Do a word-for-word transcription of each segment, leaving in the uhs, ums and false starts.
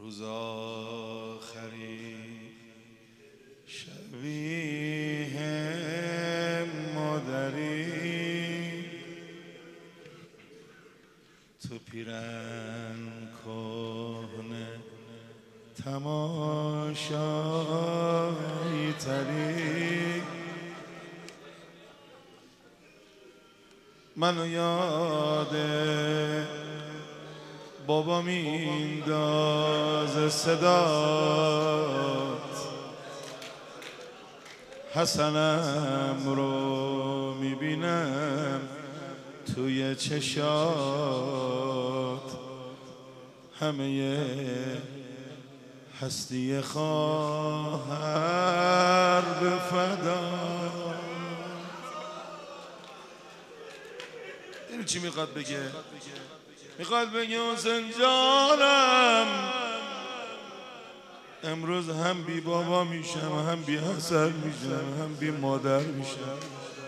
روز آخری شبیه مادری تو پیرن کهنه تماشایی تری منو یاده بابا میندازه صدات حسنم رو میبینم توی چشات همه هستی خواهر به فدات. این چی میخواد بگه؟ میخواد بگه حسین جانم امروز هم بی بابا میشم هم بی حسن میشم هم بی مادر میشم.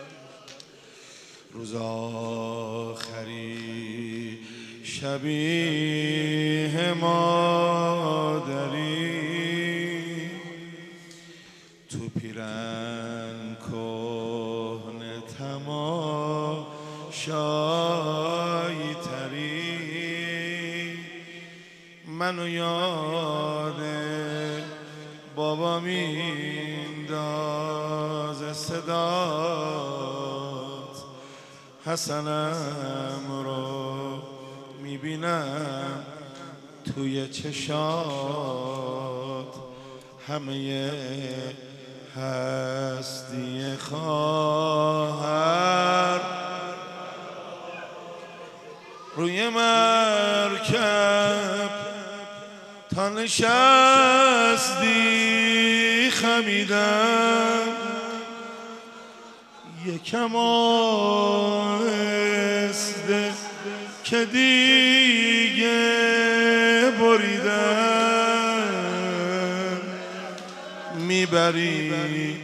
روز آخری شبیه مادری تو پیرن کهنه تماشایی تری منو یاده بابا میندازه صدات حسنم رو میبینم توی چشات همه هستی خواهر روی مرکب تا نشستی خمیدم یکم آهسته که دیگه بریدم میبری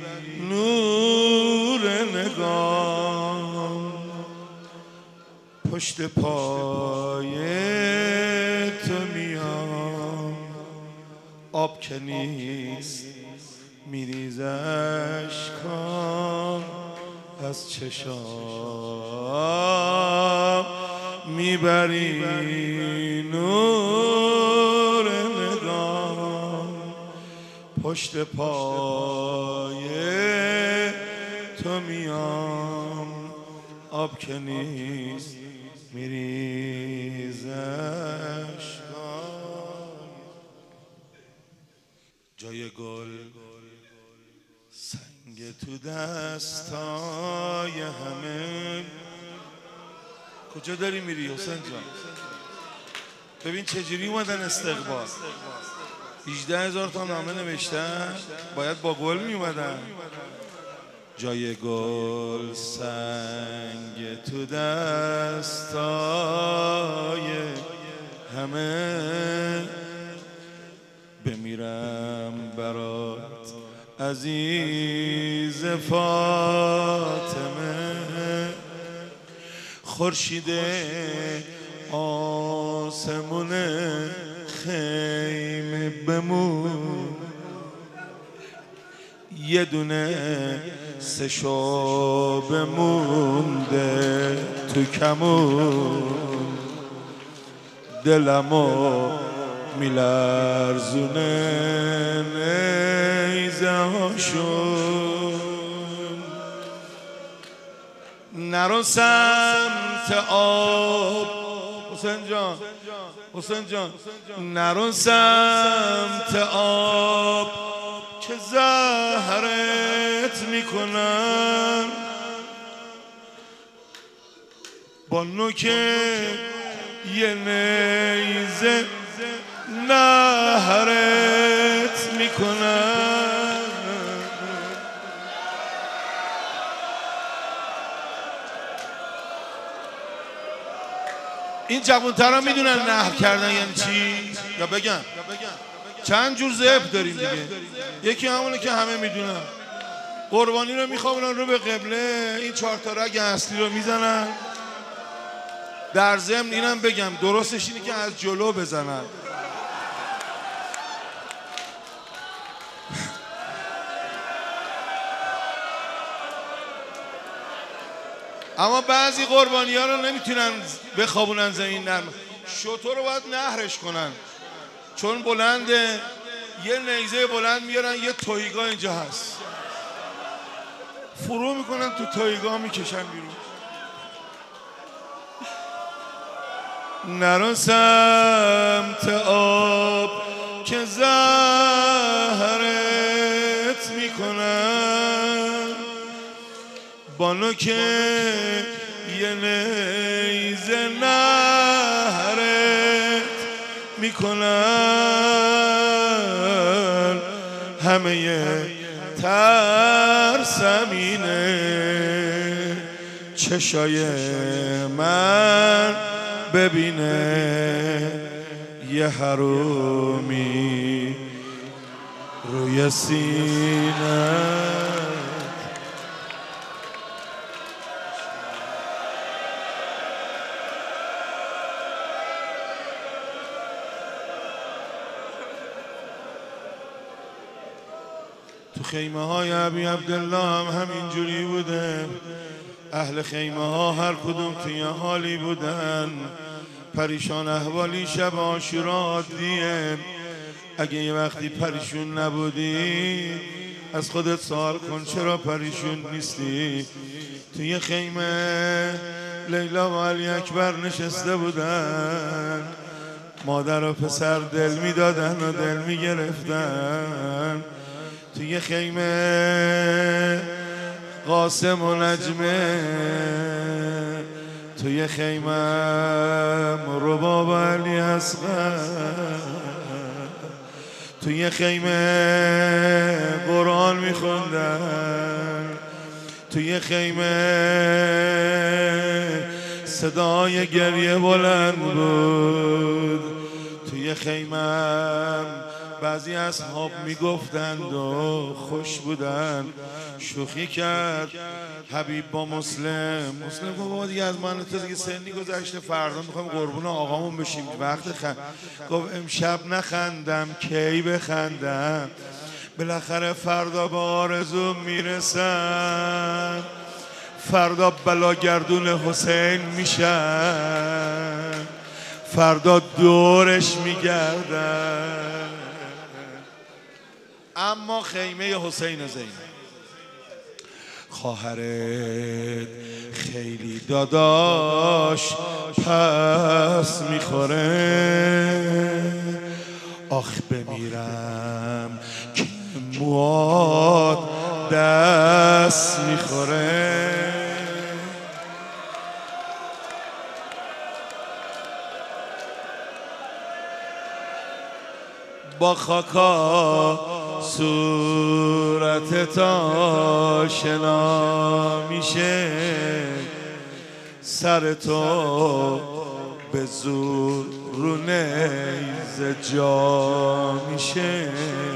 نور نگاه پشت پای تو میام آب که نیست میریزه اشکام از چشام میبری نور نگاه پشت پای تو میام آب که نیست میریزه اشکام. جای گل سنگ تو دستای همه. کجا داری میری حسین جان؟ ببین چجوری اومدن استقبال. هجده هزار تا نامه نوشتن باید با گل میومدن. جای گل سنگ تو دستای همه بمیرم برات عزیز فاطمه خورشید آسمون خیمه بمون یه دونه سه شعبه مونده تو کمون دلمو میلرزونه نیزه هاشون نرو سمت آب حسین جان حسین جان نرو سمت آب که زهرت میکنن با نوک یه نیزه نهرت میکنن. این جوان‌ترا میدونن نهر کردن یعنی چی؟ یا بگم چند جور ذبح داریم دیگه. یکی همونه که همه میدونن قربانی رو میخوابونن رو به قبله این چهار تا رگ اصلی رو میزنن. در ضمن اینم بگم درستش اینه که از جلو بزنن اما بعضی قربانی ها رو نمیتونن بخوابونن زمین نرم، شتر رو باید نهرش کنن چون بلنده، یه نیزه بلند میارن، یه تویگا اینجا هست، فرو میکنن تو تویگا میکشن بیرون. نرو سمت آب که زهرت میکنن، بانو که یه نیزه نهرت میکنن، همه ترسمینه چشای من ببینه، یه حرومی روی سینه. تو خیمه های ابی عبدالله هم همینجوری بوده، اهل خیمه ها هر کدوم توی حالی بودن، پریشان احوالی شب عاشورا عادیه. اگه یه وقتی پریشون نبودی از خودت سوال کن چرا پریشون نیستی. توی خیمه لیلا و علی اکبر نشسته بودن، مادر و پسر دل میدادن و دل میگرفتن. توی خیمه قاسم و نجمه، توی خیمه رباب و علی اصغر، توی خیمه قرآن میخوندن، توی خیمه صدای گریه بلند بود. توی خیمه بعضی اصحاب میگفتند و خوش بودن، شوخی کرد حبیب با مسلم. مسلم گفت بابا دیگه از من تو دیگه سنی گذشته، فردا میخوایم قربون آقامون بشیم، وقت خند. گفت امشب نخندم کی بخندم، بالاخره فردا به آرزو میرسم، فردا بلاگردون حسین میشن، فردا دورش میگردن. اما خیمه حسین زین، خواهرت خیلی داداش پس میخوره، آخ بمیرم که مواد دست میخوره. با خاکا صورت تا آشنا میشه، سر تو به زور رو نیزه جا میشه،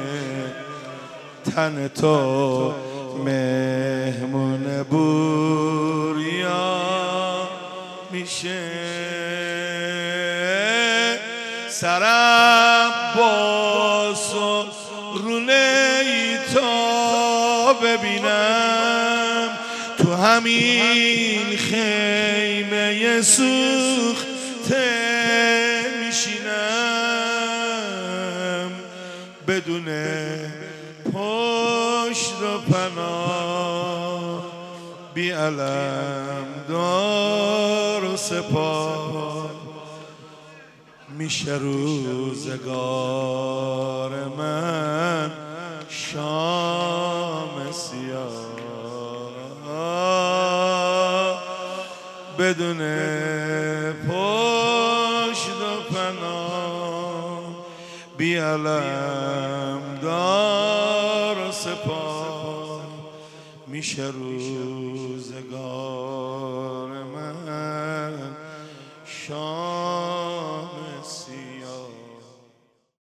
تن تو مهمون بوریا میشه. سرم باز و رونه تا ببینم، تو همین خیمه سوخته میشینم، بدون پشت و پناه، بی علم دار و سپاه. میشه روزگار من شام سیاه، بدون پشت و پناه، بی علم دار و سپاه. میشه روزگار من شام